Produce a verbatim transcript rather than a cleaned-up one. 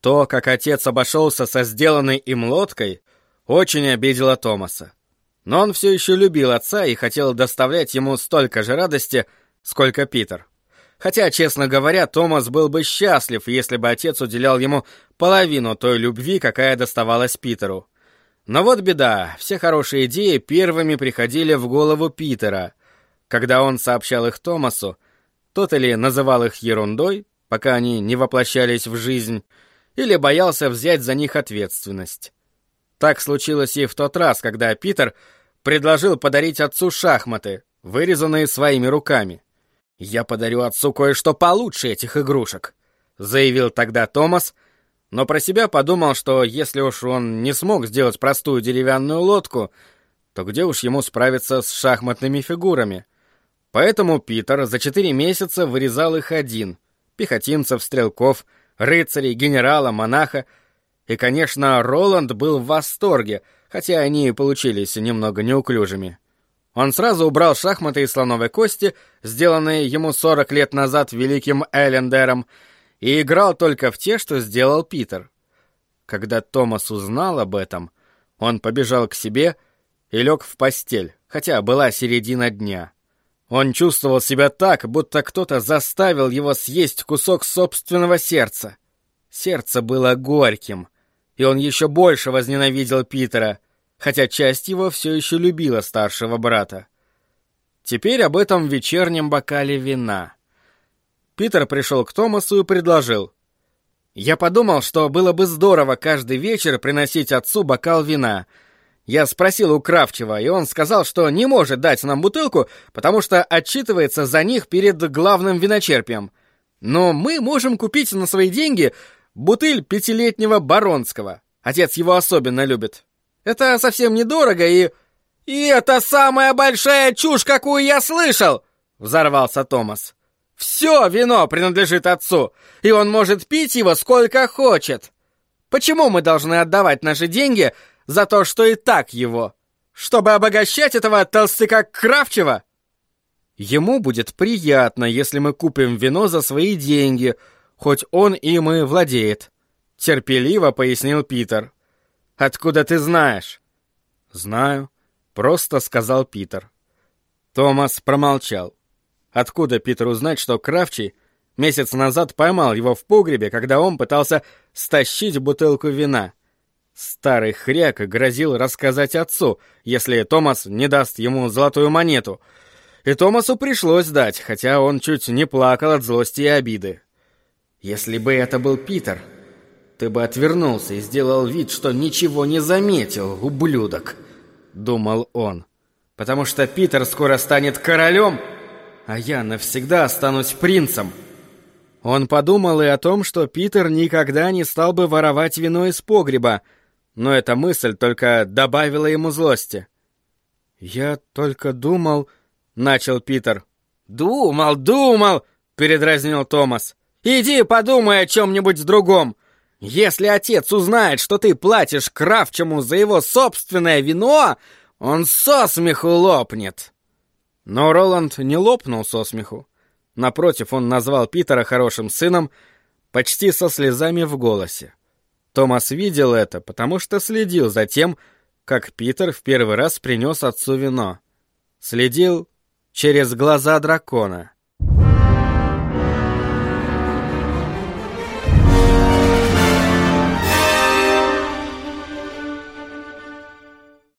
То, как отец обошелся со сделанной им лодкой, очень обидело Томаса. Но он все еще любил отца и хотел доставлять ему столько же радости, сколько Питер. Хотя, честно говоря, Томас был бы счастлив, если бы отец уделял ему половину той любви, какая доставалась Питеру. Но вот беда, все хорошие идеи первыми приходили в голову Питера. Когда он сообщал их Томасу, тот или называл их ерундой, пока они не воплощались в жизнь, или боялся взять за них ответственность. Так случилось и в тот раз, когда Питер предложил подарить отцу шахматы, вырезанные своими руками. «Я подарю отцу кое-что получше этих игрушек», — заявил тогда Томас, но про себя подумал, что если уж он не смог сделать простую деревянную лодку, то где уж ему справиться с шахматными фигурами. Поэтому Питер за четыре месяца вырезал их один — пехотинцев, стрелков, рыцарей, генерала, монаха. И, конечно, Роланд был в восторге, хотя они и получились немного неуклюжими. Он сразу убрал шахматы из слоновой кости, сделанные ему сорок лет назад великим Эллендером, и играл только в те, что сделал Питер. Когда Томас узнал об этом, он побежал к себе и лег в постель, хотя была середина дня. Он чувствовал себя так, будто кто-то заставил его съесть кусок собственного сердца. Сердце было горьким, и он еще больше возненавидел Питера, хотя часть его все еще любила старшего брата. Теперь об этом вечернем бокале вина. Питер пришел к Томасу и предложил: «Я подумал, что было бы здорово каждый вечер приносить отцу бокал вина. Я спросил у Кравчева, и он сказал, что не может дать нам бутылку, потому что отчитывается за них перед главным виночерпием. Но мы можем купить на свои деньги бутыль пятилетнего Баронского. Отец его особенно любит. Это совсем недорого и...» «И это самая большая чушь, какую я слышал!» — взорвался Томас. «Все вино принадлежит отцу, и он может пить его сколько хочет. Почему мы должны отдавать наши деньги за то, что и так его? Чтобы обогащать этого толстяка Кравчева?» «Ему будет приятно, если мы купим вино за свои деньги, хоть он им и владеет», — терпеливо пояснил Питер. «Откуда ты знаешь?» «Знаю», — просто сказал Питер. Томас промолчал. Откуда Питеру знать, что Кравчий месяц назад поймал его в погребе, когда он пытался стащить бутылку вина? Старый хряк грозил рассказать отцу, если Томас не даст ему золотую монету. И Томасу пришлось дать, хотя он чуть не плакал от злости и обиды. «Если бы это был Питер, ты бы отвернулся и сделал вид, что ничего не заметил, ублюдок», — думал он. «Потому что Питер скоро станет королем, а я навсегда останусь принцем». Он подумал и о том, что Питер никогда не стал бы воровать вино из погреба, но эта мысль только добавила ему злости. «Я только думал...» — начал Питер. «Думал, думал!» — передразнил Томас. «Иди подумай о чем-нибудь другом. Если отец узнает, что ты платишь Кравчему за его собственное вино, он со смеху лопнет». Но Роланд не лопнул со смеху. Напротив, он назвал Питера хорошим сыном, почти со слезами в голосе. Томас видел это, потому что следил за тем, как Питер в первый раз принес отцу вино. Следил через глаза дракона.